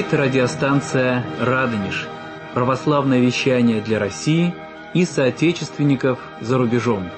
Это радиостанция «Радонеж», православное вещание для России и соотечественников за рубежом.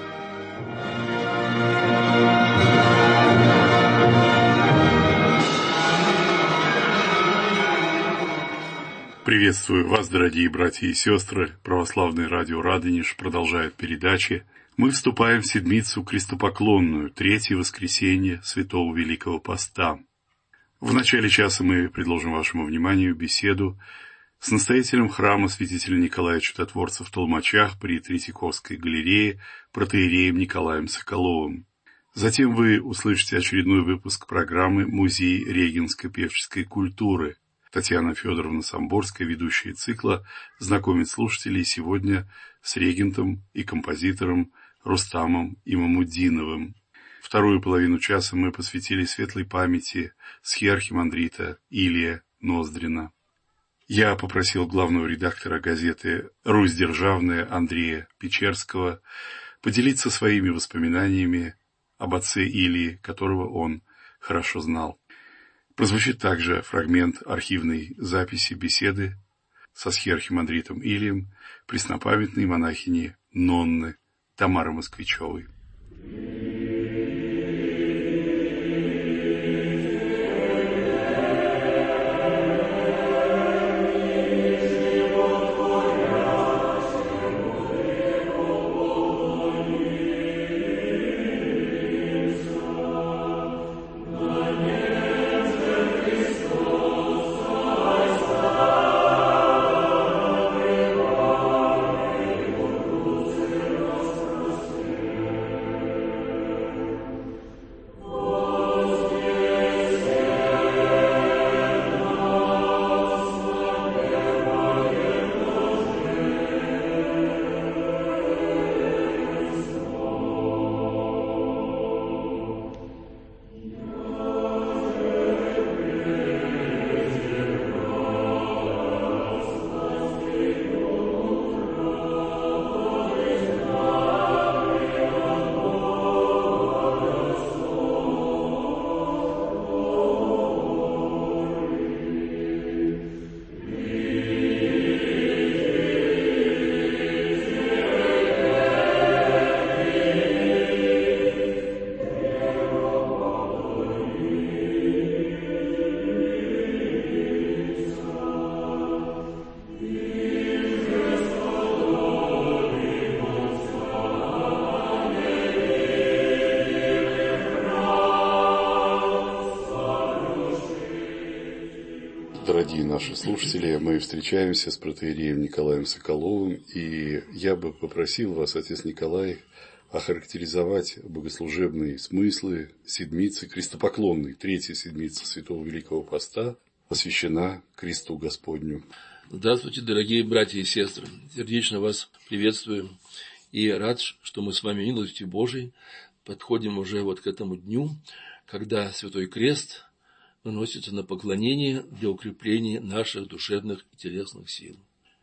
Приветствую вас, дорогие братья и сестры. Православное радио «Радонеж» продолжает передачи. Мы вступаем в седмицу крестопоклонную, третье воскресенье Святого Великого Поста. В начале часа мы предложим вашему вниманию беседу с настоятелем храма святителя Николая Чудотворца в Толмачах при Третьяковской галерее протоиереем Николаем Соколовым. Затем вы услышите очередной выпуск программы «Музей регенско-певческой культуры». Татьяна Федоровна Самборская, ведущая цикла, знакомит слушателей сегодня с регентом и композитором Рустамом Имамуддиновым. Вторую половину часа мы посвятили светлой памяти схиархимандрита Илия Ноздрина. Я попросил главного редактора газеты «Русь Державная» Андрея Печерского поделиться своими воспоминаниями об отце Илии, которого он хорошо знал. Прозвучит также фрагмент архивной записи беседы со схиархимандритом Илием преснопамятной монахини Нонны Тамары Москвичевой. Дорогие наши слушатели, мы встречаемся с протоиереем Николаем Соколовым, и я бы попросил вас, отец Николай, охарактеризовать богослужебные смыслы седмицы крестопоклонной. Третья седмица Святого Великого Поста посвящена Кресту Господню. Здравствуйте, дорогие братья и сестры! Сердечно вас приветствую и рад, что мы с вами милостью Божией подходим уже вот к этому дню, когда Святой Крест наносится на поклонение для укрепления наших душевных и телесных сил.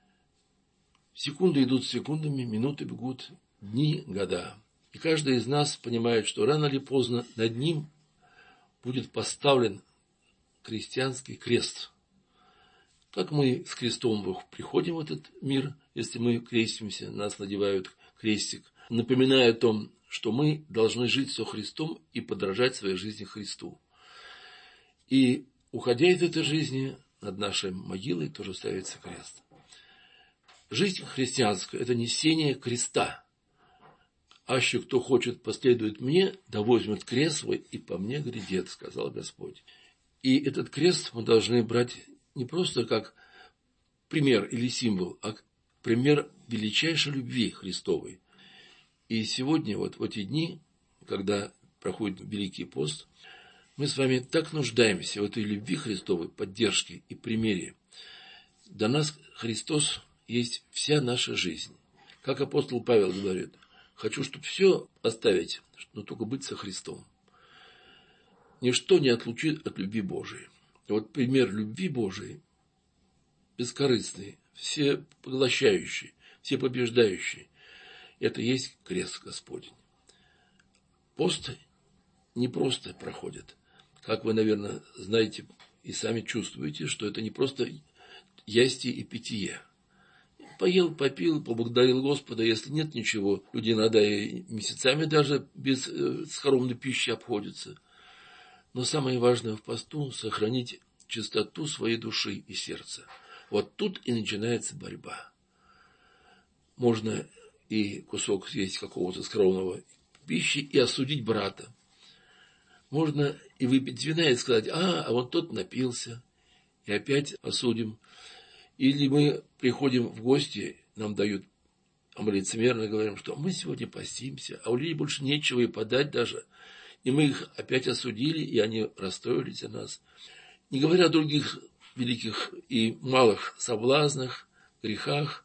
Секунды идут секундами, минуты бегут, дни, года. И каждый из нас понимает, что рано или поздно над ним будет поставлен христианский крест. Как мы с крестом приходим в этот мир, если мы крестимся, нас надевают крестик, напоминая о том, что мы должны жить со Христом и подражать своей жизни Христу. И, уходя из этой жизни, над нашей могилой тоже ставится крест. Жизнь христианская – это несение креста. «Аще кто хочет последовать мне, да возьмет крест свой и по мне грядет», – сказал Господь. И этот крест мы должны брать не просто как пример или символ, а как пример величайшей любви Христовой. И сегодня, вот в эти дни, когда проходит Великий пост, мы с вами так нуждаемся в этой любви Христовой, поддержке и примере. Для нас Христос есть вся наша жизнь. Как апостол Павел говорит: «Хочу, чтобы все оставить, но только быть со Христом». Ничто не отлучит от любви Божией. И вот пример любви Божией, бескорыстный, всепоглощающий, всепобеждающий, это есть крест Господень. Пост не просто проходит. Как вы, наверное, знаете и сами чувствуете, что это не просто ястие и питье. Поел, попил, поблагодарил Господа, если нет ничего, люди иногда и месяцами даже без скоромной пищи обходятся. Но самое важное в посту – сохранить чистоту своей души и сердца. Вот тут и начинается борьба. Можно и кусок съесть какого-то скромного пищи и осудить брата. Можно и выпить вина и сказать: а вот тот напился, и опять осудим. Или мы приходим в гости, нам дают, а мы лицемерно говорим, что мы сегодня постимся, а у людей больше нечего и подать даже. И мы их опять осудили, и они расстроились о нас. Не говоря о других великих и малых соблазнах, грехах,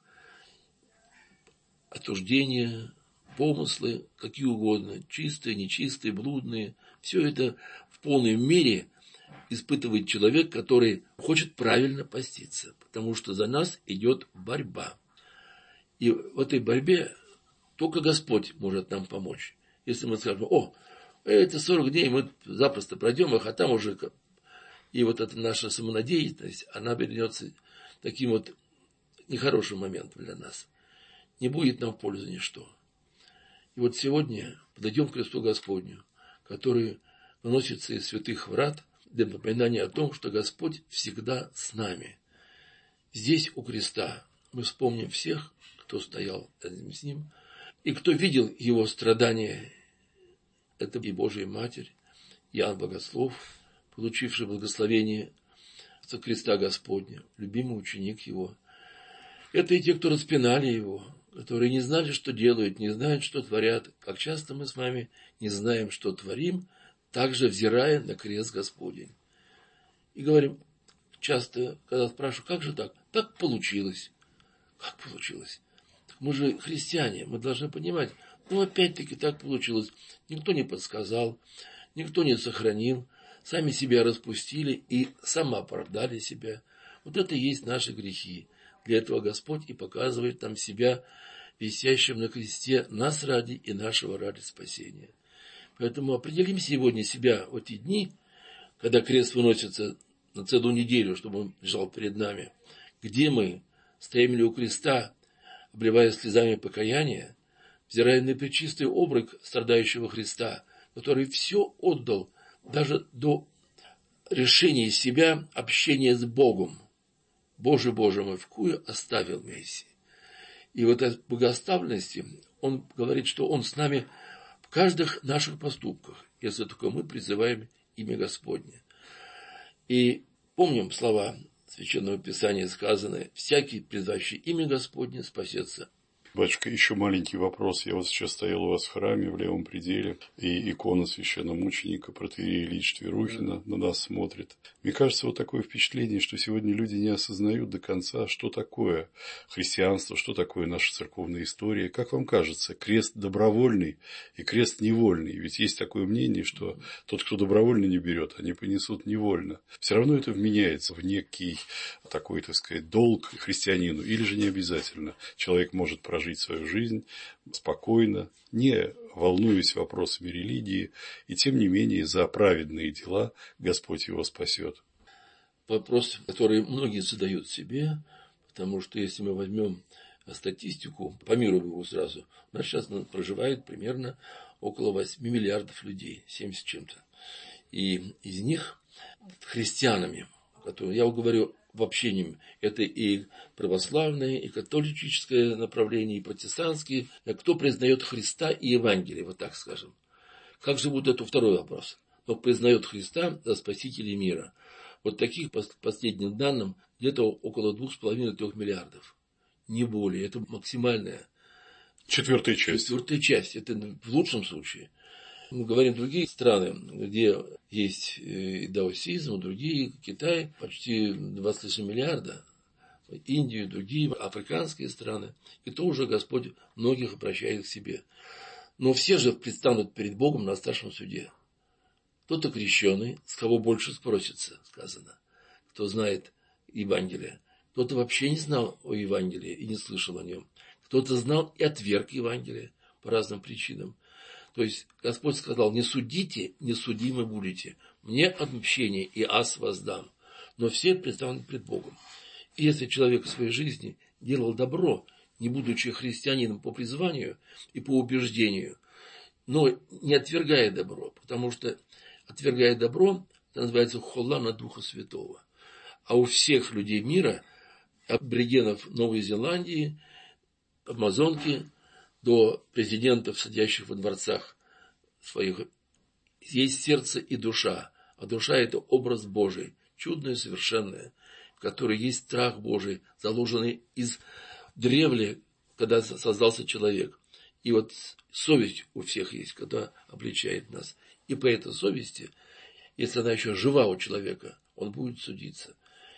отуждения, помыслы, какие угодно, чистые, нечистые, блудные. Все это в полной мере испытывает человек, который хочет правильно поститься, потому что за нас идет борьба. И в этой борьбе только Господь может нам помочь. Если мы скажем: это 40 дней, мы запросто пройдем их, а там уже... И вот эта наша самонадеянность, она обернется таким вот нехорошим моментом для нас. Не будет нам в пользу ничто. И вот сегодня подойдем к кресту Господню, который выносится из святых врат, для напоминания о том, что Господь всегда с нами. Здесь, у креста, мы вспомним всех, кто стоял рядом с Ним, и кто видел Его страдания. Это и Божия Матерь, Иоанн Богослов, получивший благословение со креста Господня, любимый ученик Его. Это и те, кто распинали Его, которые не знали, что делают, не знают, что творят. Как часто мы с вами не знаем, что творим, также взирая на крест Господень. И говорим, часто, когда спрашиваю: как же так? Так получилось. Как получилось? Мы же христиане, мы должны понимать. Опять-таки так получилось. Никто не подсказал, никто не сохранил. Сами себя распустили и самооправдали себя. Вот это и есть наши грехи. Для этого Господь и показывает нам себя, висящим на кресте, нас ради и нашего ради спасения. Поэтому определим сегодня себя в эти дни, когда крест выносится на целую неделю, чтобы он лежал перед нами. Где мы стоим ли у креста, обливая слезами покаяния, взирая на пречистый образ страдающего Христа, который все отдал, даже до решения себя, общения с Богом. Боже, Боже мой, вкую оставил Мессии. И вот от богоставленности он говорит, что он с нами в каждых наших поступках, если только мы призываем имя Господне. И помним слова Священного Писания, сказанные: всякий, призывающий имя Господне, спасется. Батюшка, еще маленький вопрос. Я вот сейчас стоял у вас в храме в левом пределе, и икона священномученика протоиерея Ильича Тверухина на нас смотрит. Мне кажется, вот такое впечатление, что сегодня люди не осознают до конца, что такое христианство, что такое наша церковная история. Как вам кажется, крест добровольный и крест невольный? Ведь есть такое мнение, что тот, кто добровольно не берет, они понесут невольно. Все равно это вменяется в некий такой, так сказать, долг христианину, или же не обязательно. Человек может прожить свою жизнь спокойно, не волнуясь вопросами религии, и тем не менее за праведные дела Господь его спасет. Вопрос, который многие задают себе, потому что если мы возьмем статистику, по миру беру сразу, у нас сейчас проживает примерно около 8 миллиардов людей, 70 с чем-то. И из них христианами, которые, я говорю в общении, это и православное, и католическое направление, и протестантские, кто признает Христа и Евангелие, вот так скажем. Как же будет это второй вопрос? Кто признает Христа за Спасителя мира? Вот таких, по последним данным, где-то около 2,5-3 миллиардов. Не более. Это максимальная. Четвертая часть. Четвертая часть. Это в лучшем случае. Мы говорим другие страны, где есть и даосизм, другие, Китай, почти 20 миллиарда, Индию, другие африканские страны. И то уже Господь многих обращает к себе. Но все же предстанут перед Богом на страшном суде. Кто-то крещеный, с кого больше спросится, сказано, кто знает Евангелие. Кто-то вообще не знал о Евангелии и не слышал о нем. Кто-то знал и отверг Евангелие по разным причинам. То есть Господь сказал: не судите, не судимы будете. Мне отмщение, и аз воздам. но все представлены пред Богом. И если человек в своей жизни делал добро, не будучи христианином по призванию и по убеждению, но не отвергая добро, потому что отвергая добро, это называется холла на Духа Святого. А у всех людей мира, аборигенов Новой Зеландии, амазонки, до президентов, сидящих во дворцах своих, есть сердце и душа. А душа – это образ Божий, чудное, совершенное, в которой есть страх Божий, заложенный из древля, когда создался человек. И вот совесть у всех есть, когда обличает нас. И по этой совести, если она еще жива у человека, он будет судиться.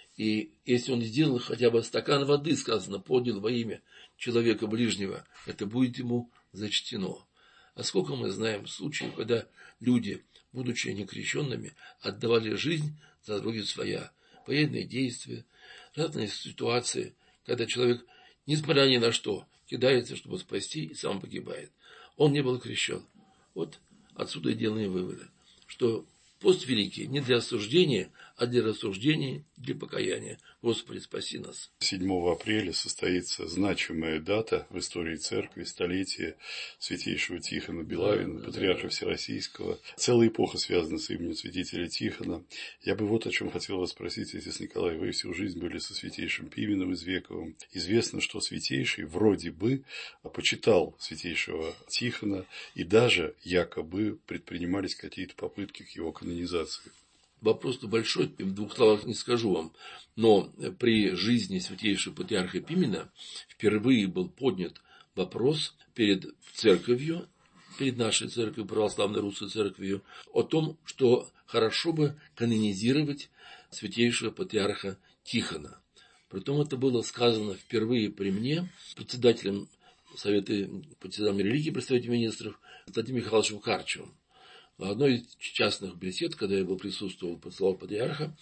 И если он сделал хотя бы стакан воды, сказано, поднял во имя человека ближнего, это будет ему зачтено. А сколько мы знаем случаев, когда люди, будучи некрещенными, отдавали жизнь за други своя, военные действия, разные ситуации, когда человек, несмотря ни на что, кидается, чтобы спасти, и сам погибает. Он не был крещен. Вот отсюда и делаем выводы, что пост великий не для осуждения, а для рассуждения, для покаяния. Господи, спаси нас. 7 апреля состоится значимая дата в истории церкви, столетие святейшего Тихона Белавина, патриарха Всероссийского. Целая эпоха связана с именем святителя Тихона. Я бы вот о чем хотел вас спросить, отец Николай. Вы всю жизнь были со святейшим Пименом Извековым. Известно, что святейший вроде бы почитал святейшего Тихона, и даже якобы предпринимались какие-то попытки к его канонизации. Вопрос-то большой, в 2 словах не скажу вам, но при жизни святейшего патриарха Пимена впервые был поднят вопрос перед церковью, перед нашей церковью, православной русской церковью, о том, что хорошо бы канонизировать святейшего патриарха Тихона. Притом это было сказано впервые при мне, председателем Совета по делам религии, представителем министров, Владимиром Михайловичем Карчевым. В одной из частных бесед, когда я присутствовал под словом патриарха,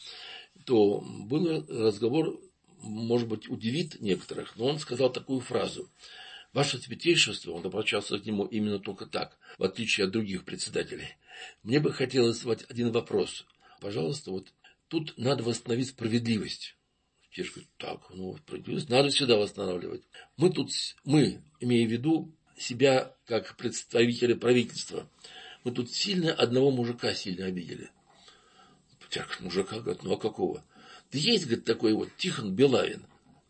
то был разговор, может быть, удивит некоторых, но он сказал такую фразу: «Ваше святейшество», он обращался к нему именно только так, в отличие от других председателей, «мне бы хотелось задать один вопрос. Пожалуйста, вот тут надо восстановить справедливость». Я говорю: так, справедливость надо всегда восстанавливать. Мы, имея в виду себя как представители правительства, мы тут одного мужика сильно обидели. Патриарх: мужика, говорит, а какого? Да есть, говорит, такой вот Тихон Белавин.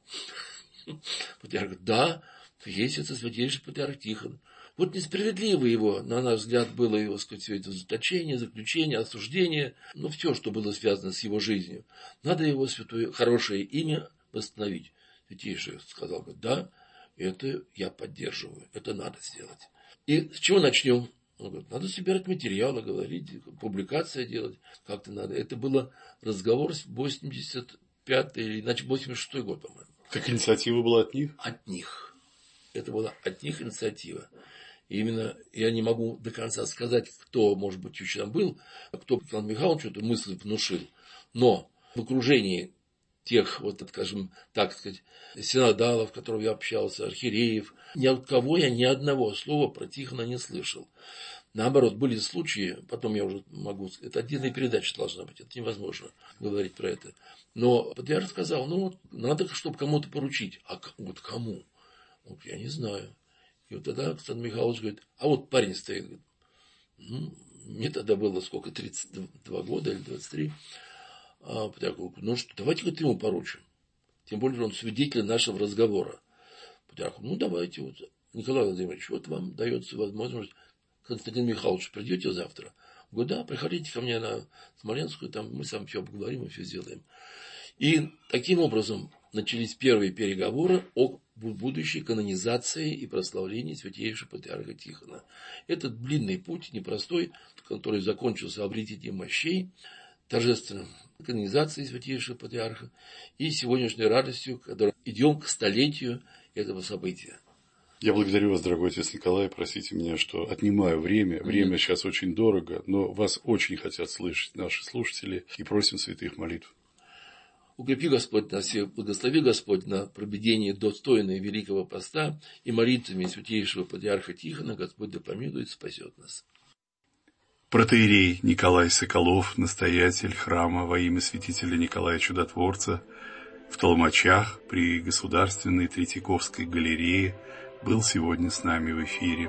Патриарх: да, есть это святейший патриарх Тихон. Вот несправедливо его, на наш взгляд, было его, сказать, все это заточение, заключение, осуждение, все, что было связано с его жизнью. Надо его святое, хорошее имя восстановить. Святейший сказал: говорит, да, это я поддерживаю, это надо сделать. И с чего начнем? Он говорит: надо собирать материалы, говорить, публикация делать, как-то надо. Это был разговор 85-й, или иначе 86-й год, по-моему. Так инициатива была от них? От них. Это была от них инициатива. И именно я не могу до конца сказать, кто, может быть, еще там был, кто Александру Михайловичу эту мысль внушил. Но в окружении тех, скажем, так сказать, синодалов, с которыми я общался, архиереев, ни от кого я ни одного слова про Тихона не слышал. Наоборот, были случаи, потом я уже могу сказать, это отдельная передача должна быть, это невозможно говорить про это. Но патриарх сказал: надо, чтобы кому-то поручить. А вот кому? Я не знаю. И вот тогда Александр Михайлович говорит: а вот парень стоит. Говорит, мне тогда было сколько, 32 года или 23. А патриарх говорит: что, давайте ему поручим. Тем более, он свидетель нашего разговора. Патриарх: давайте. Николай Владимирович, вам дается возможность. Константин Михайлович, придете завтра? Говорю: да, приходите ко мне на Смоленскую, там мы с вами все обговорим и все сделаем. И таким образом начались первые переговоры о будущей канонизации и прославлении святейшего патриарха Тихона. Этот длинный путь, непростой, который закончился обретением мощей, торжественной канонизации святейшего патриарха и сегодняшней радостью, когда идем к столетию этого события. Я благодарю вас, дорогой отец Николай. Простите меня, что отнимаю время. Время сейчас очень дорого, но вас очень хотят слышать наши слушатели, и просим святых молитв. Укрепи Господь нас всех, благослови Господь на проведение достойное Великого Поста, и молитвами святейшего патриарха Тихона Господь да помилует, спасет нас. протоиерей Николай Соколов, настоятель храма во имя святителя Николая Чудотворца в Толмачах при Государственной Третьяковской галерее, был сегодня с нами в эфире.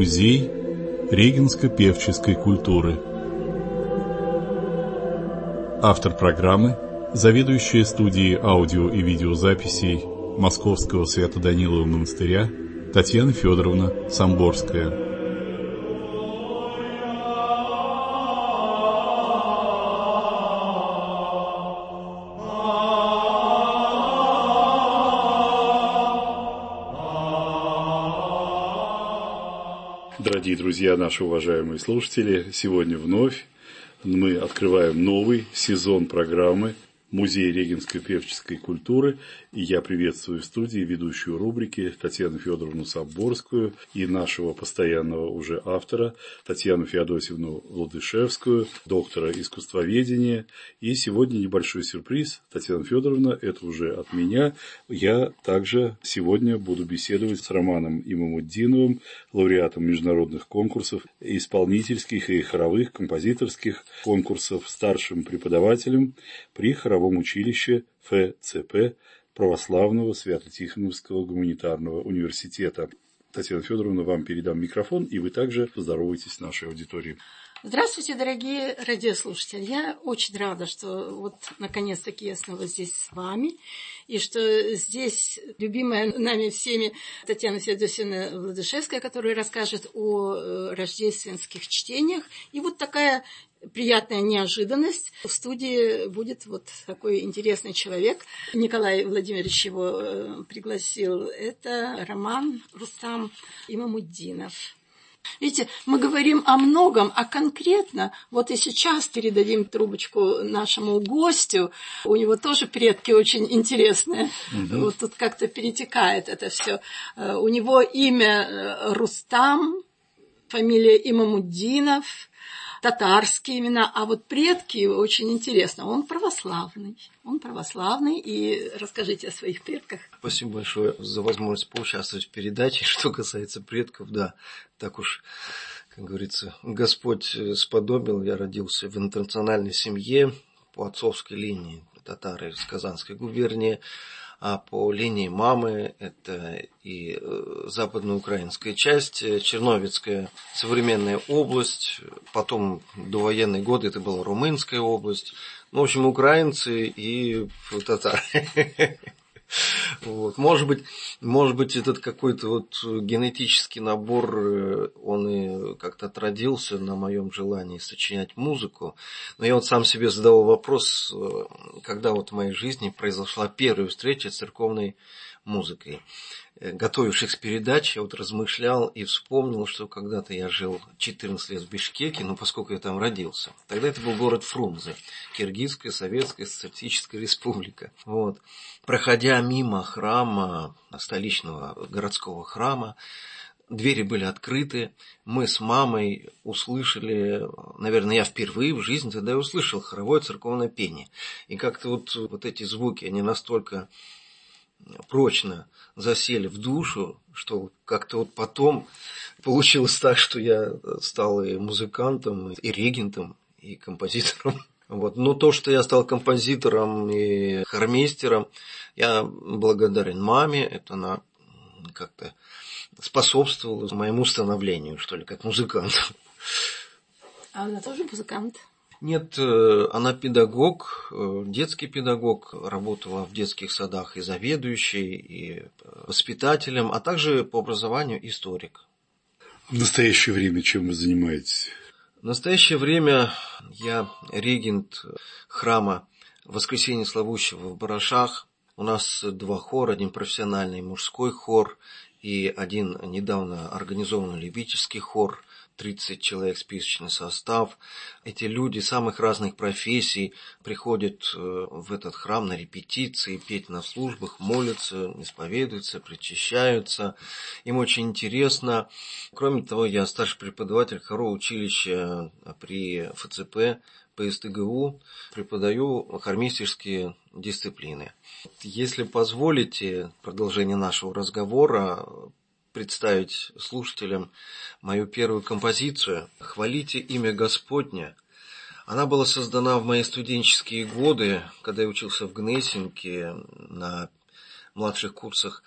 Музей регенско-певческой культуры. Автор программы – заведующая студией аудио и видеозаписей Московского Свято-Данилова монастыря Татьяна Федоровна Самборская. Дорогие друзья, наши уважаемые слушатели, сегодня вновь мы открываем новый сезон программы «Музей регенско-певческой культуры», и я приветствую в студии ведущую рубрики Татьяну Федоровну Самборскую и нашего постоянного уже автора Татьяну Феодосьевну Владышевскую, доктора искусствоведения. И сегодня небольшой сюрприз. Татьяна Федоровна, это уже от меня. Я также сегодня буду беседовать с Романом Имамутдиновым, лауреатом международных конкурсов, исполнительских и хоровых, композиторских конкурсов, старшим преподавателем при хоровом училище ФЦП Православного Свято-Тихоновского гуманитарного университета. Татьяна Федоровна, вам передам микрофон, и вы также поздороваетесь с нашей аудиторией. Здравствуйте, дорогие радиослушатели. Я очень рада, что вот наконец-таки я снова здесь с вами, и что здесь любимая нами всеми Татьяна Феодосьевна Владышевская, которая расскажет о рождественских чтениях. И вот такая приятная неожиданность. В студии будет вот такой интересный человек. Николай Владимирович его пригласил. Это Роман Рустам Имамутдинов. Видите, мы говорим о многом, а конкретно, вот и сейчас передадим трубочку нашему гостю, у него тоже предки очень интересные, вот тут как-то перетекает это все. У него имя Рустам, фамилия Имамутдинов, татарские имена, а вот предки его очень интересно. Он православный, и расскажите о своих предках. Спасибо большое за возможность поучаствовать в передаче. Что касается предков, да, так уж, как говорится, Господь сподобил. Я родился в интернациональной семье по отцовской линии, татары из Казанской губернии, а по линии мамы это и западноукраинская часть, Черновицкая современная область, потом довоенные годы это была Румынская область, в общем, украинцы и татары. Вот. Может быть, этот какой-то вот генетический набор, он и как-то отродился на моем желании сочинять музыку. Но я вот сам себе задавал вопрос, когда вот в моей жизни произошла первая встреча с церковной музыкой. Готовившись к передаче, я вот размышлял и вспомнил, что когда-то я жил 14 лет в Бишкеке, поскольку я там родился. Тогда это был город Фрунзе, Киргизская Советская Социалистическая Республика. Вот. Проходя мимо храма, столичного городского храма, двери были открыты, мы с мамой услышали, наверное, я впервые в жизни тогда и услышал хоровое церковное пение. И как-то вот эти звуки, они настолько прочно засели в душу, что как-то вот потом получилось так, что я стал и музыкантом, и регентом, и композитором. Вот. Но то, что я стал композитором и хормейстером, я благодарен маме, это она как-то способствовала моему становлению, что ли, как музыканту. А она тоже музыкант? Нет, она педагог, детский педагог, работала в детских садах и заведующей, и воспитателем, а также по образованию историк. В настоящее время чем вы занимаетесь? В настоящее время я регент храма Воскресения Славущего в Барашах. У нас 2 хора, один профессиональный мужской хор и один недавно организованный любительский хор. 30 человек списочный состав. Эти люди самых разных профессий приходят в этот храм на репетиции, петь на службах, молятся, исповедуются, причащаются. Им очень интересно. Кроме того, я старший преподаватель хорового училища при ФЦП по СТГУ, преподаю хормейстерские дисциплины. Если позволите, продолжение нашего разговора, представить слушателям мою первую композицию «Хвалите имя Господня». Она была создана в мои студенческие годы, когда я учился в Гнесинке на младших курсах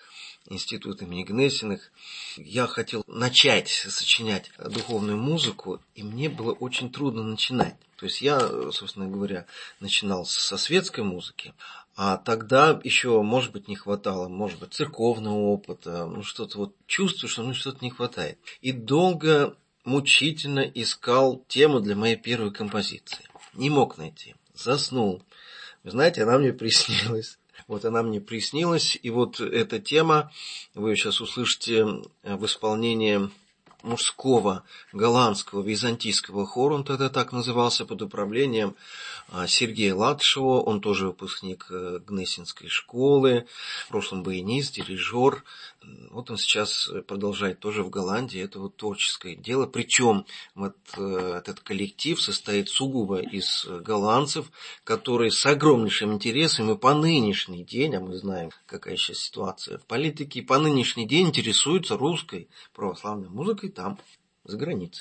институт имени Гнессиных. Я хотел начать сочинять духовную музыку, и мне было очень трудно начинать. То есть я, собственно говоря, начинал со светской музыки, а тогда еще, может быть, не хватало, может быть, церковного опыта, что-то вот чувствую, что что-то не хватает. И долго, мучительно искал тему для моей первой композиции. Не мог найти. Заснул. Вы знаете, она мне приснилась. Вот она мне приснилась, и вот эта тема, вы сейчас услышите в исполнении мужского голландского византийского хора, он тогда так назывался, под управлением Сергея Латышева, он тоже выпускник Гнессинской школы, в прошлом баянист, дирижер. Вот он сейчас продолжает тоже в Голландии, это вот творческое дело. Причем вот этот коллектив состоит сугубо из голландцев, которые с огромнейшим интересом и по нынешний день, а мы знаем, какая сейчас ситуация в политике, по нынешний день интересуются русской православной музыкой там, за границей.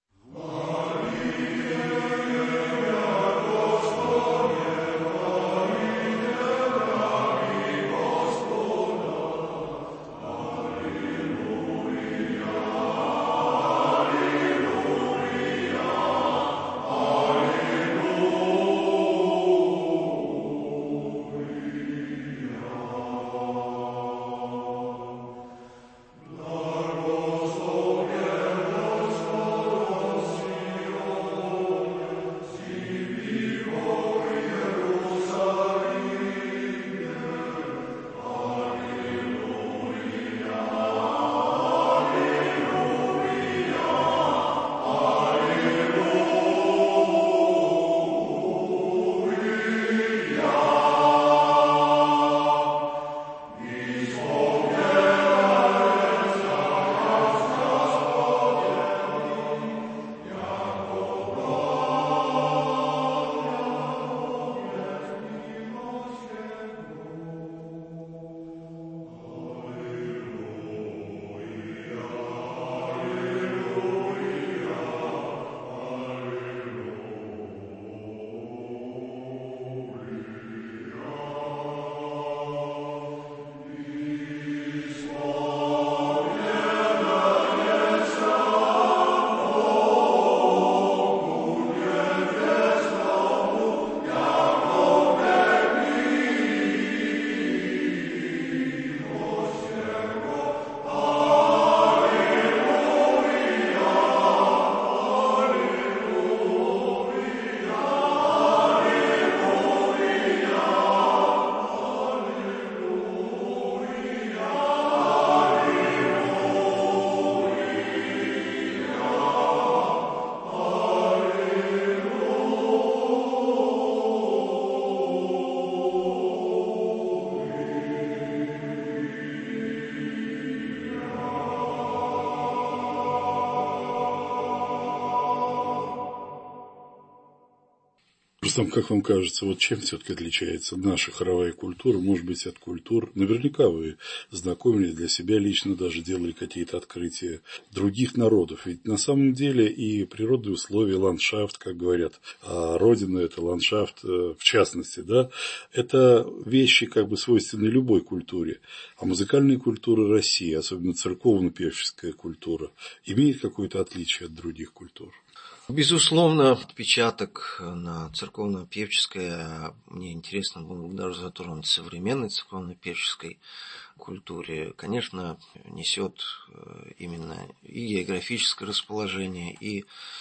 Рустам, как вам кажется, вот чем все-таки отличается наша хоровая культура, может быть, от культур? Наверняка вы знакомились для себя лично, даже делали какие-то открытия других народов. Ведь на самом деле и природные условия, ландшафт, как говорят, а родина – это ландшафт, в частности, да, это вещи как бы свойственны любой культуре. А музыкальная культура России, особенно церковно-певческая культура, имеет какое-то отличие от других культур? Безусловно, отпечаток на церковно-певческой, мне интересно было даже затронуть современной церковно-певческой культуре, конечно, несет именно и географическое расположение, и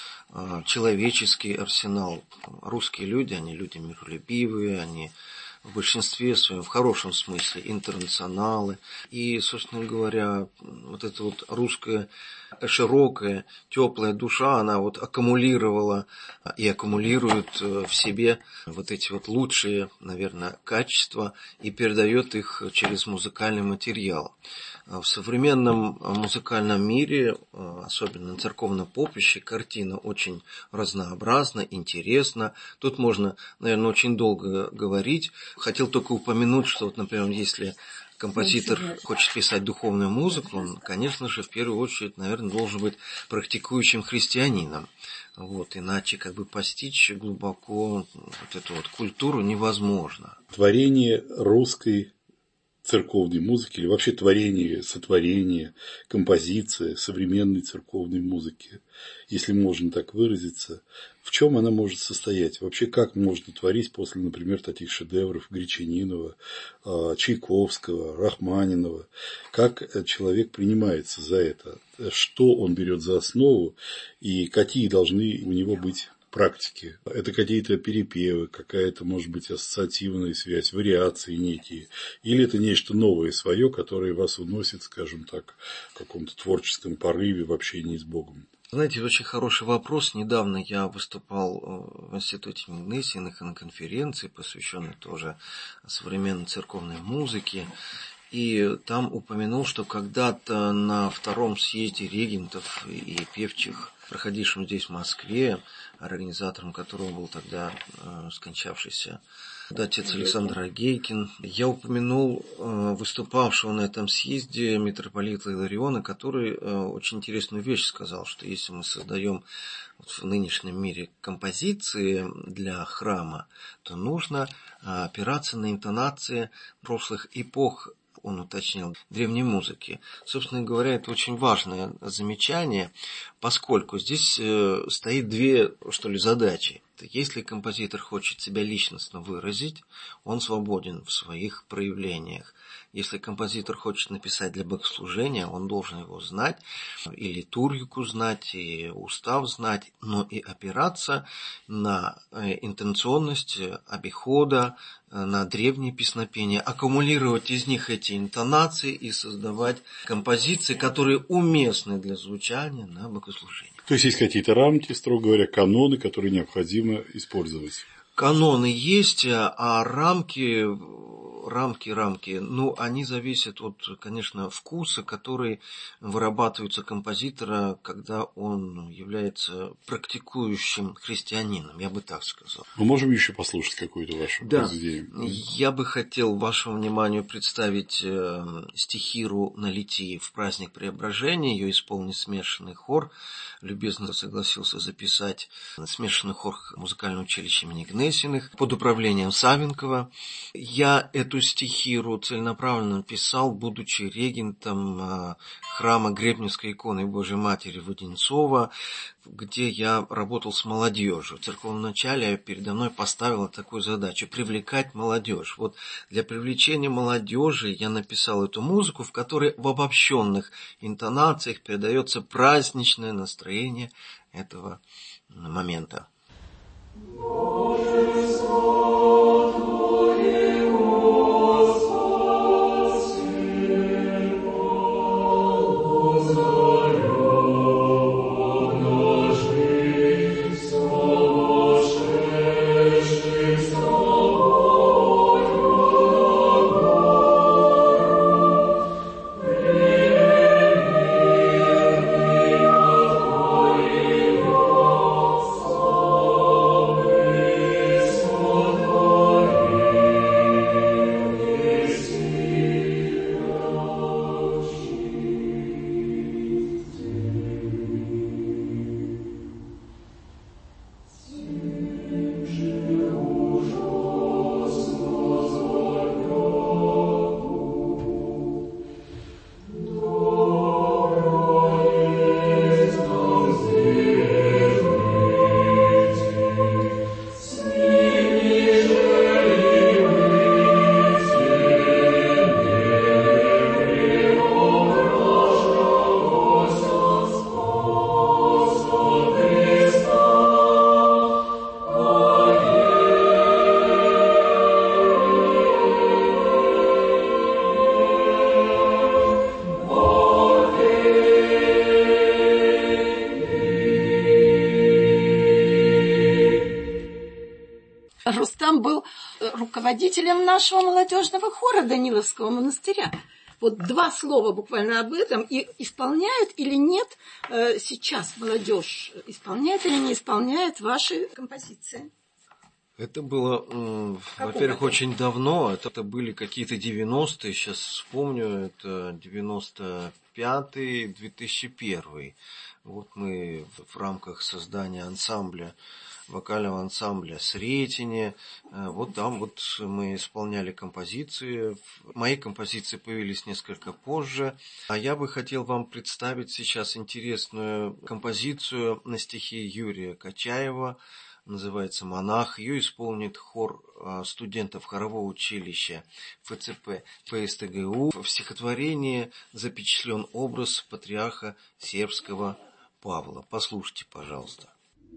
человеческий арсенал. Русские люди, они люди миролюбивые, они в большинстве своем, в хорошем смысле, интернационалы. И, собственно говоря, вот эта вот русская широкая, теплая душа, она вот аккумулировала и аккумулирует в себе вот эти вот лучшие, наверное, качества и передает их через музыкальный материал. В современном музыкальном мире, особенно на церковном поприще, картина очень разнообразна, интересна. Тут можно, наверное, очень долго говорить. Хотел только упомянуть, что, вот, например, если композитор хочет писать духовную музыку, он, конечно же, в первую очередь, наверное, должен быть практикующим христианином. Вот, иначе как бы постичь глубоко вот эту вот культуру невозможно. Творение русской церковной музыки или вообще творение, сотворение, композиция современной церковной музыки, если можно так выразиться, в чем она может состоять? Вообще, как можно творить после, например, таких шедевров Гречанинова, Чайковского, Рахманинова? Как человек принимается за это? Что он берет за основу и какие должны у него быть практики? Это какие-то перепевы, какая-то, может быть, ассоциативная связь, вариации некие, или это нечто новое свое, которое вас уносит, скажем так, в каком-то творческом порыве в общении с Богом? Знаете, очень хороший вопрос. Недавно я выступал в Институте Мигнесиных на конференции, посвященной тоже современной церковной музыке. И там упомянул, что когда-то на втором съезде регентов и певчих, проходившем здесь в Москве, организатором которого был тогда скончавшийся отец Александр Агейкин, я упомянул выступавшего на этом съезде митрополита Илариона, который очень интересную вещь сказал, что если мы создаем в нынешнем мире композиции для храма, то нужно опираться на интонации прошлых эпох, он уточнил, древней музыки. Собственно говоря, это очень важное замечание, поскольку здесь стоит две, задачи. Если композитор хочет себя личностно выразить, он свободен в своих проявлениях. Если композитор хочет написать для богослужения, он должен его знать, и литургику знать, и устав знать, но и опираться на интонационность обихода, на древние песнопения, аккумулировать из них эти интонации и создавать композиции, которые уместны для звучания на богослужении. То есть есть какие-то рамки, строго говоря, каноны, которые необходимо использовать? Каноны есть, а рамки, они зависят от, конечно, вкуса, который вырабатывается композитора, когда он является практикующим христианином, я бы так сказал. Мы можем еще послушать какую-то вашу произведение? Я бы хотел вашему вниманию представить стихиру на литии в праздник Преображения. Ее исполнит смешанный хор. Любезно согласился записать смешанный хор музыкального училища имени Гнесиных под управлением Савенкова. Я эту стихиру целенаправленно писал, будучи регентом храма Гребневской иконы Божьей Матери в Одинцово, где я работал с молодежью. В церковном начале передо мной поставила такую задачу – привлекать молодежь. Вот для привлечения молодежи я написал эту музыку, в которой в обобщенных интонациях передается праздничное настроение этого момента. Рустам был руководителем нашего молодежного хора Даниловского монастыря. Вот два слова буквально об этом. И исполняют или нет сейчас молодежь? Исполняет или не исполняет ваши композиции? Это было, во-первых, очень давно. Это были какие-то 90-е. Сейчас вспомню, это 95-й, 2001. Вот мы в рамках создания ансамбля вокального ансамбля «Сретение». Вот там вот мы исполняли композиции. Мои композиции появились несколько позже. А я бы хотел вам представить сейчас интересную композицию на стихи Юрия Качаева. Называется «Монах». Ее исполнит хор студентов хорового училища ФЦП ПСТГУ. В стихотворении запечатлен образ патриарха сербского Павла. Послушайте, пожалуйста.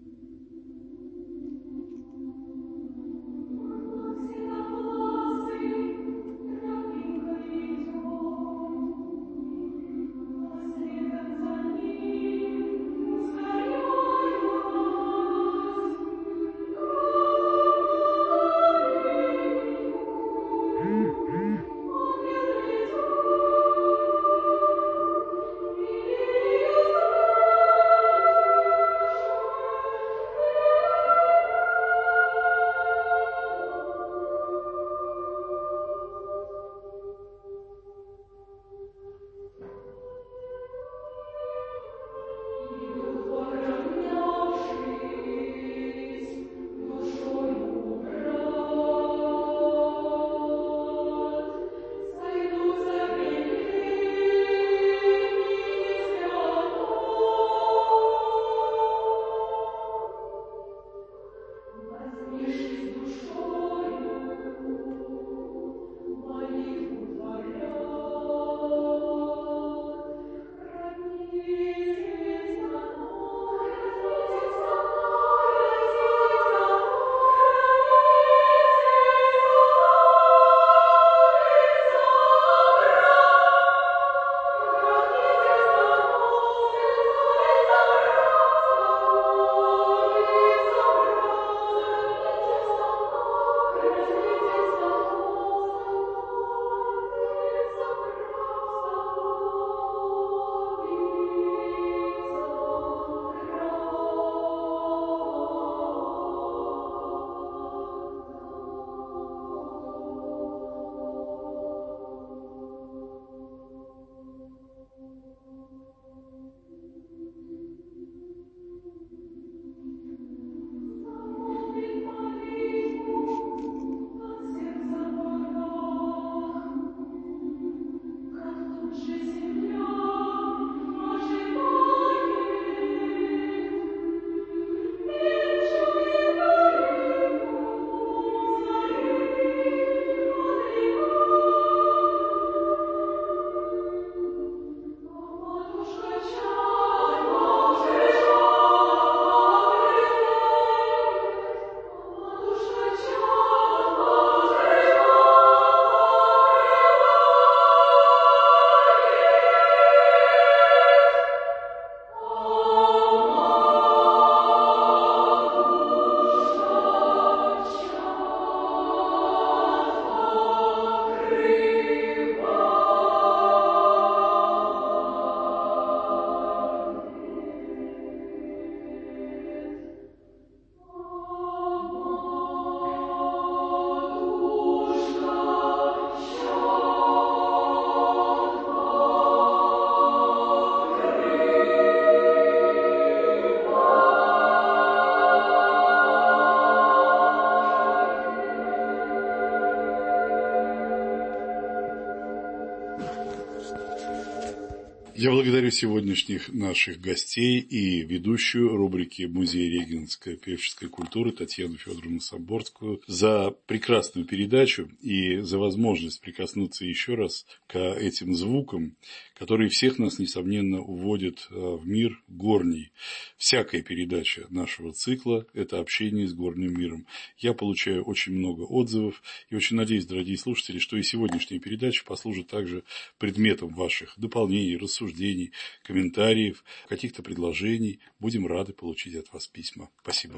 Я благодарю сегодняшних наших гостей и ведущую рубрики «Музей регенской певческой культуры» Татьяну Федоровну Соборскую за прекрасную передачу и за возможность прикоснуться еще раз к этим звукам, которые всех нас, несомненно, уводят в мир горний. Всякая передача нашего цикла – это общение с горным миром. Я получаю очень много отзывов и очень надеюсь, дорогие слушатели, что и сегодняшняя передача послужит также предметом ваших дополнений, рассуждений, комментариев, каких-то предложений. Будем рады получить от вас письма. Спасибо.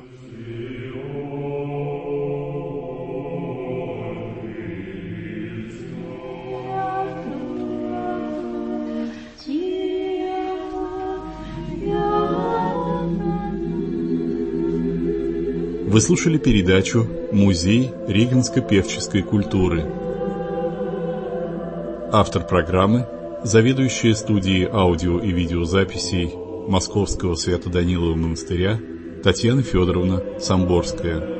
Вы слушали передачу «Музей регенской певческой культуры». Автор программы – заведующая студией аудио и видеозаписей Московского Свято-Данилова монастыря Татьяна Федоровна Самборская.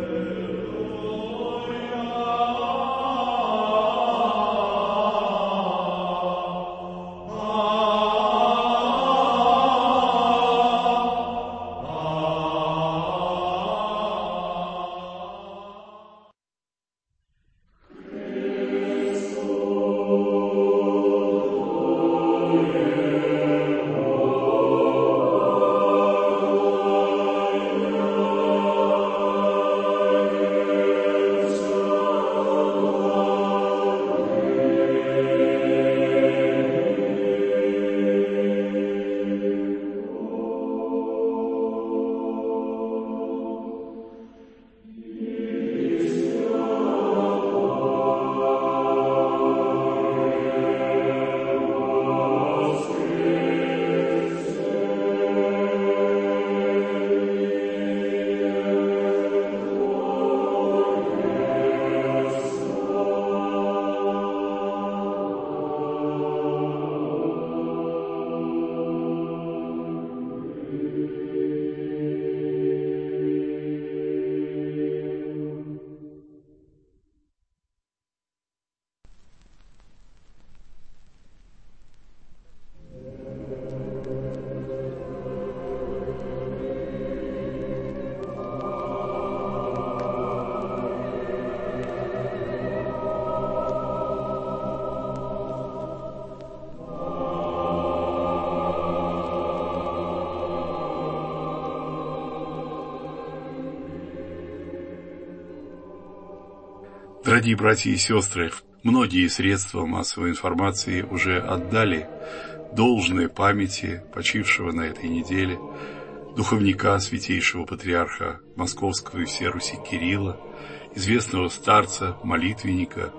Дорогие братья и сестры, многие средства массовой информации уже отдали должное памяти почившего на этой неделе духовника святейшего патриарха Московского и всей Руси Кирилла, известного старца, молитвенника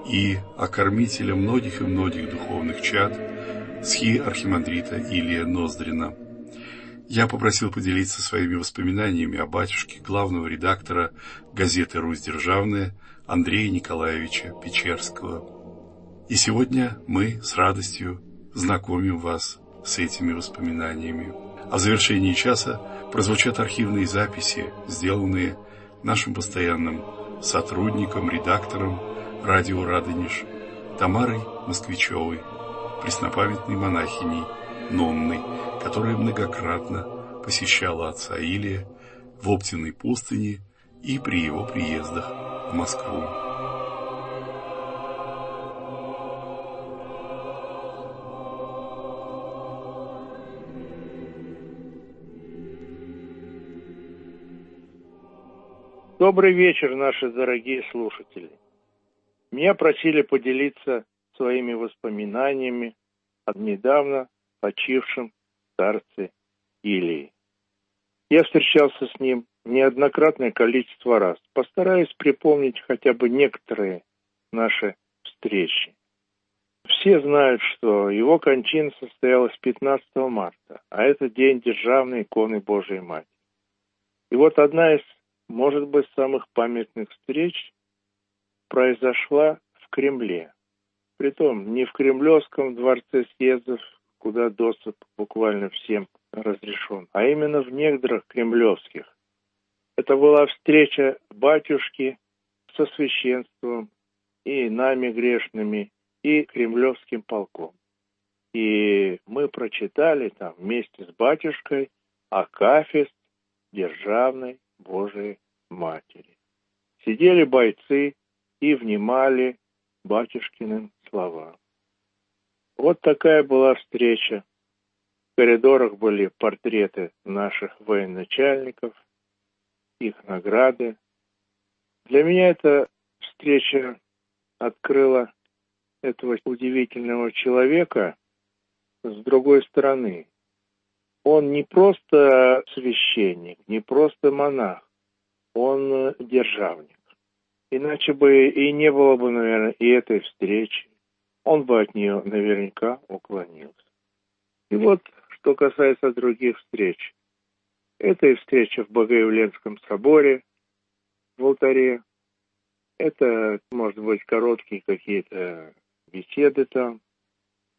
и окормителя многих и многих духовных чад, схи-архимандрита Илия Ноздрина. Я попросил поделиться своими воспоминаниями о батюшке главного редактора газеты «Русь Державная» Андрея Николаевича Печерского. И сегодня мы с радостью знакомим вас с этими воспоминаниями. А в завершении часа прозвучат архивные записи, сделанные нашим постоянным сотрудником, редактором радио «Радонеж» Тамарой Москвичевой, преснопамятной монахиней Нонной, которая многократно посещала отца Илия в Оптиной пустыне и при его приездах в Москву. Добрый вечер, наши дорогие слушатели. Меня просили поделиться своими воспоминаниями о недавно почившем старце Илии. Я встречался с ним неоднократное количество раз. Постараюсь припомнить хотя бы некоторые наши встречи. Все знают, что его кончина состоялась 15 марта, а это день державной иконы Божией Матери. И вот одна из, может быть, самых памятных встреч произошла в Кремле. Притом не в Кремлевском дворце съездов, куда доступ буквально всем разрешен, а именно в недрах кремлевских. Это была встреча батюшки со священством и нами грешными, и кремлевским полком. И мы прочитали там вместе с батюшкой акафист Державной Божией Матери. Сидели бойцы и внимали батюшкиным словам. Вот такая была встреча. В коридорах были портреты наших военачальников, их награды. Для меня эта встреча открыла этого удивительного человека с другой стороны. Он не просто священник, не просто монах, он державник. Иначе бы и не было бы, наверное, и этой встречи. Он бы от нее наверняка уклонился. И вот, что касается других встреч. Это и встреча в Богоявленском соборе, в алтаре. Это, может быть, короткие какие-то беседы там.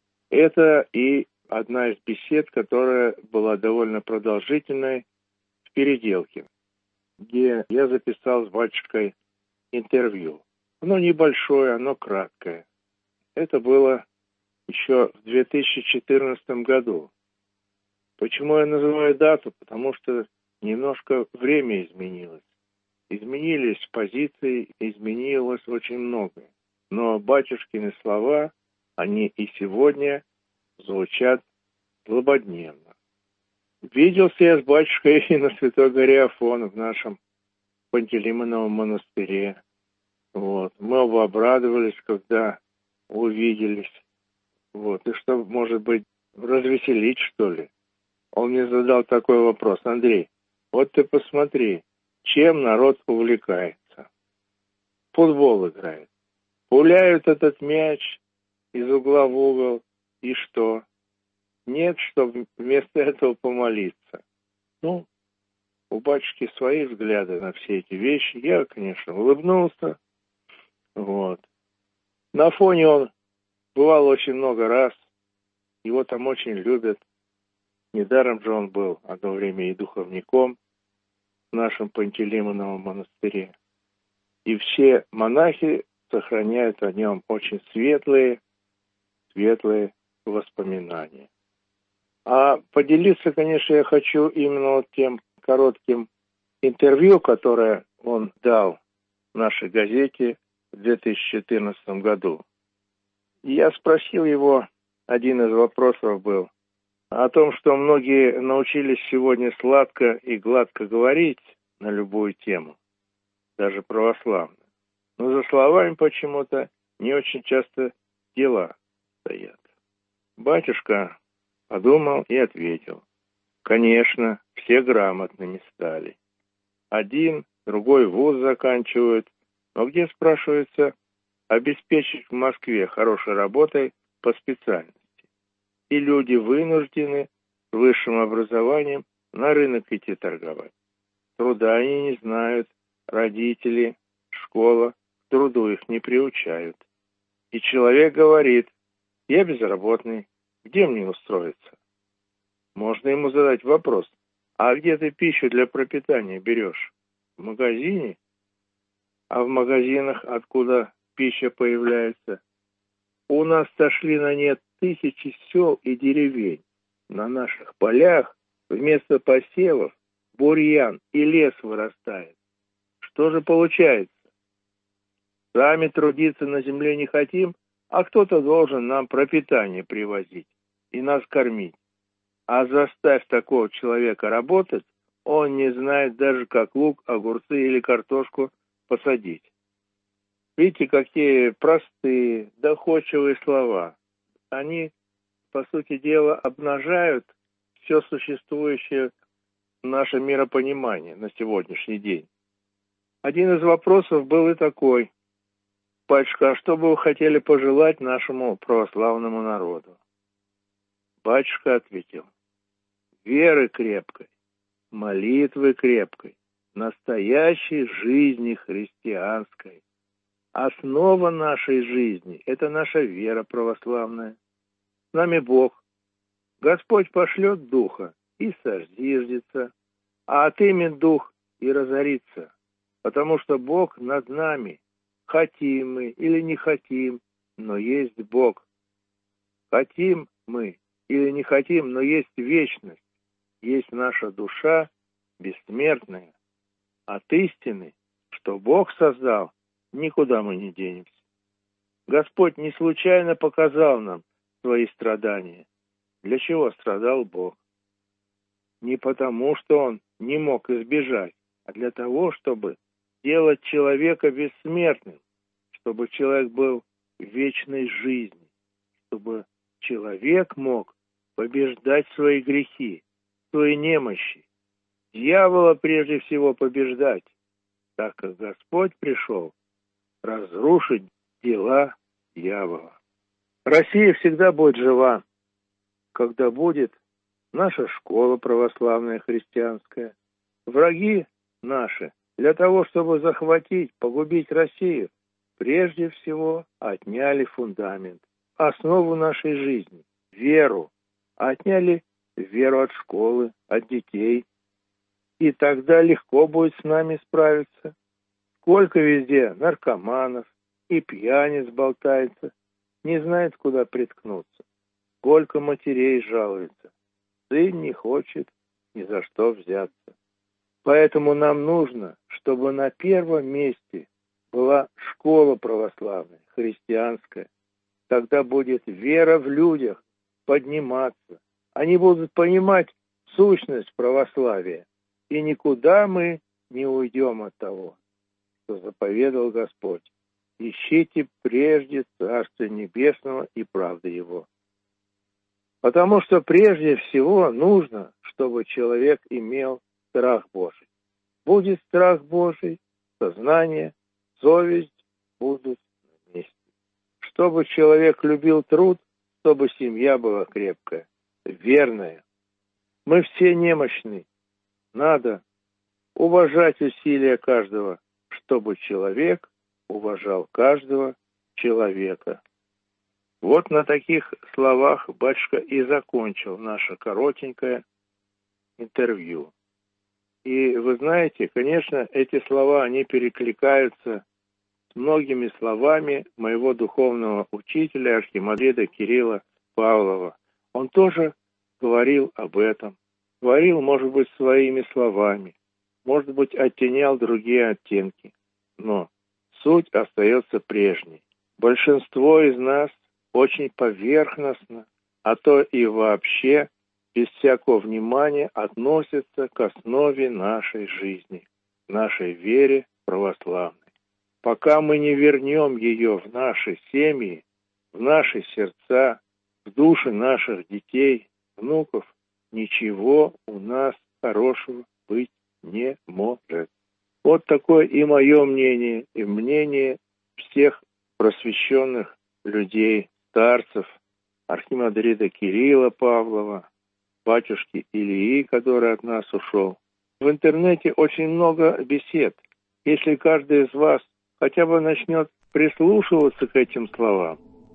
Это и одна из бесед, которая была довольно продолжительной в Переделкино, где я записал с батюшкой интервью. Оно небольшое, оно краткое. Это было еще в 2014 году. Почему я называю дату? Потому что немножко время изменилось. Изменились позиции, изменилось очень многое. Но батюшкины слова, они и сегодня звучат злободневно. Виделся я с батюшкой и на Святой горе Афон в нашем Пантелеймоновом монастыре. Вот. Мы оба обрадовались, когда увиделись. Вот. И что, может быть, развеселить, что ли? Он мне задал такой вопрос: Андрей, вот ты посмотри, чем народ увлекается. Футбол играет. Пуляют этот мяч из угла в угол. И что? Нет, чтобы вместо этого помолиться. Ну, у батюшки свои взгляды на все эти вещи. Я, конечно, улыбнулся. Вот. На Афоне он бывал очень много раз. Его там очень любят. Недаром же он был одно время и духовником в нашем Пантелеймоновом монастыре. И все монахи сохраняют о нем очень светлые воспоминания. А поделиться, конечно, я хочу именно вот тем коротким интервью, которое он дал в нашей газете в 2014 году. И я спросил его, один из вопросов был, о том, что многие научились сегодня сладко и гладко говорить на любую тему, даже православную. Но за словами почему-то не очень часто дела стоят. Батюшка подумал и ответил: конечно, все грамотными стали. Один, другой вуз заканчивают, но где, спрашивается, обеспечить в Москве хорошей работой по специальности? И люди вынуждены с высшим образованием на рынок идти торговать. Труда они не знают, родители, школа к труду их не приучают. И человек говорит: я безработный, где мне устроиться? Можно ему задать вопрос: а где ты пищу для пропитания берешь? В магазине? А в магазинах откуда пища появляется? У нас сошли на нет тысячи сел и деревень. На наших полях вместо посевов бурьян и лес вырастает. Что же получается? Сами трудиться на земле не хотим, а кто-то должен нам пропитание привозить и нас кормить. А заставь такого человека работать, он не знает даже, как лук, огурцы или картошку посадить. Видите, какие простые, доходчивые слова. Они, по сути дела, обнажают все существующее наше миропонимание на сегодняшний день. Один из вопросов был и такой: батюшка, а что бы вы хотели пожелать нашему православному народу? Батюшка ответил: веры крепкой, молитвы крепкой, настоящей жизни христианской. Основа нашей жизни – это наша вера православная. С нами Бог. Господь пошлет Духа и созиждется, а отымет Дух и разорится, потому что Бог над нами. Хотим мы или не хотим, но есть Бог. Хотим мы или не хотим, но есть вечность, есть наша душа бессмертная. От истины, что Бог создал, никуда мы не денемся. Господь не случайно показал нам свои страдания. Для чего страдал Бог? Не потому, что Он не мог избежать, а для того, чтобы делать человека бессмертным, чтобы человек был в вечной жизни, чтобы человек мог побеждать свои грехи, свои немощи, дьявола прежде всего побеждать, так как Господь пришел разрушить дела дьявола. Россия всегда будет жива, когда будет наша школа православная христианская. Враги наши для того, чтобы захватить, погубить Россию, прежде всего отняли фундамент, основу нашей жизни, веру. Отняли веру от школы, от детей. и тогда легко будет с нами справиться. Сколько везде наркоманов и пьяниц болтается, не знает, куда приткнуться. Сколько матерей жалуется, сын не хочет ни за что взяться. Поэтому нам нужно, чтобы на первом месте была школа православная, христианская. Тогда будет вера в людях подниматься. Они будут понимать сущность православия. И никуда мы не уйдем от того, что заповедал Господь. Ищите прежде Царства Небесного и правды Его. Потому что прежде всего нужно, чтобы человек имел страх Божий. Будет страх Божий, сознание, совесть будут на месте. Чтобы человек любил труд, чтобы семья была крепкая, верная. Мы все немощны. Надо уважать усилия каждого, чтобы человек уважал каждого человека. Вот на таких словах батюшка и закончил наше коротенькое интервью. И вы знаете, конечно, эти слова, они перекликаются с многими словами моего духовного учителя, архимандрита Кирилла Павлова. Он тоже говорил об этом. Говорил, может быть, своими словами, может быть, оттенял другие оттенки. Но суть остается прежней. Большинство из нас очень поверхностно, а то и вообще без всякого внимания относятся к основе нашей жизни, нашей вере православной. Пока мы не вернем ее в наши семьи, в наши сердца, в души наших детей, внуков, ничего у нас хорошего быть не может. Вот такое и мое мнение, и мнение всех просвещенных людей, старцев, архимандрита Кирилла Павлова, батюшки Ильи, который от нас ушел. В интернете очень много бесед. Если каждый из вас хотя бы начнет прислушиваться к этим словам,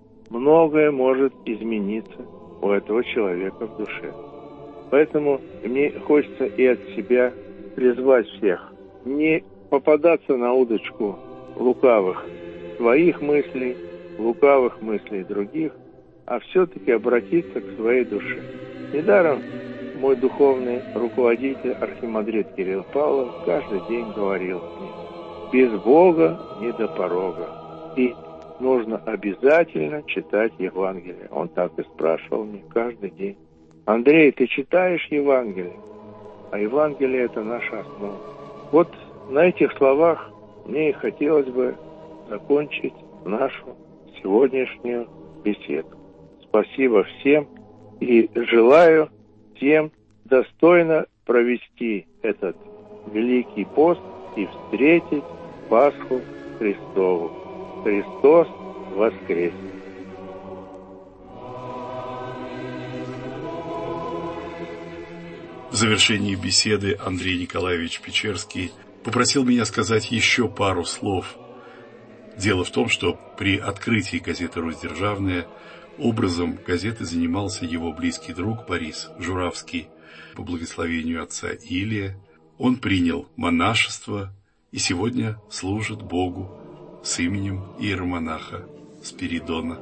многое может измениться у этого человека в душе. Поэтому мне хочется и от себя призвать всех не попадаться на удочку лукавых своих мыслей, лукавых мыслей других, а все-таки обратиться к своей душе. Недаром мой духовный руководитель, архимандрит Кирилл Павлов, каждый день говорил мне: без Бога не до порога. И нужно обязательно читать Евангелие. Он так и спрашивал меня каждый день: Андрей, ты читаешь Евангелие? А Евангелие — это наша основа. Вот на этих словах мне и хотелось бы закончить нашу сегодняшнюю беседу. Спасибо всем и желаю всем достойно провести этот Великий пост и встретить Пасху Христову. Христос воскрес! В завершении беседы Андрей Николаевич Печерский попросил меня сказать еще пару слов. Дело в том, что при открытии газеты «Русь Державная» образом газеты занимался его близкий друг Борис Журавский. По благословению отца Илия он принял монашество и сегодня служит Богу с именем иеромонаха Спиридона.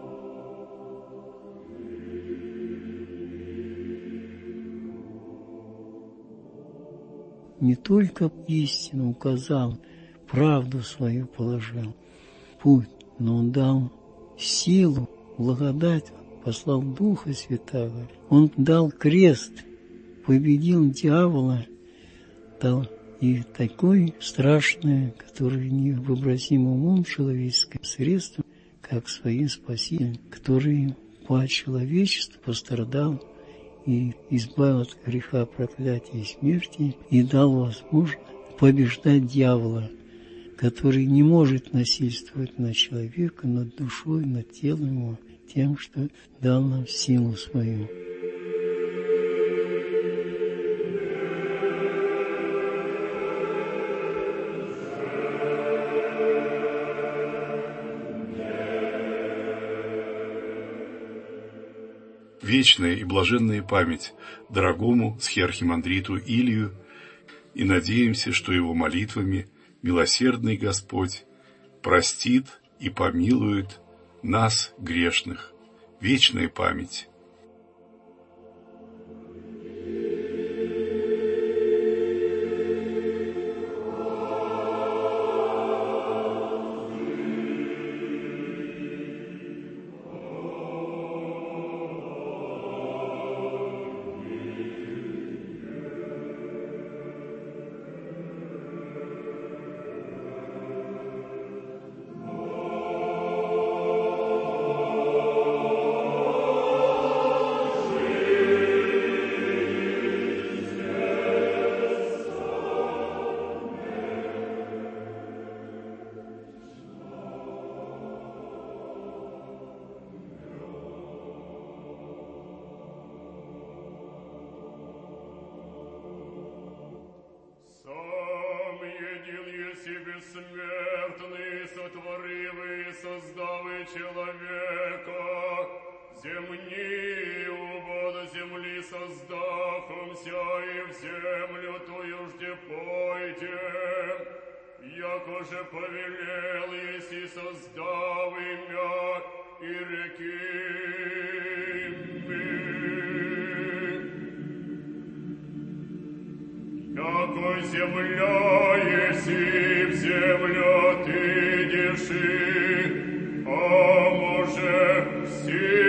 Не только истину указал, правду свою положил, путь, но он дал силу, благодать, послал Духа Святаго. Он дал крест, победил дьявола, дал и такое страшное, которое невообразимо умом человеческим средством, как своим Спасителем, который по человечеству пострадал и избавил от греха, проклятия и смерти, и дал возможность побеждать дьявола, который не может насильствовать над человеком, над душой, над телом его, тем, что дал нам силу свою. Вечная и блаженная память дорогому схиархимандриту Илью, и надеемся, что его молитвами милосердный Господь простит и помилует нас, грешных. Вечная память. Бессмертный, сотворивый и создавый человека, земни, убода земли создахомся, и в землю тую жде пойте, яко же повелел, еси создав имя и реки ми. Яко земля еси, в землю ты деши, а може все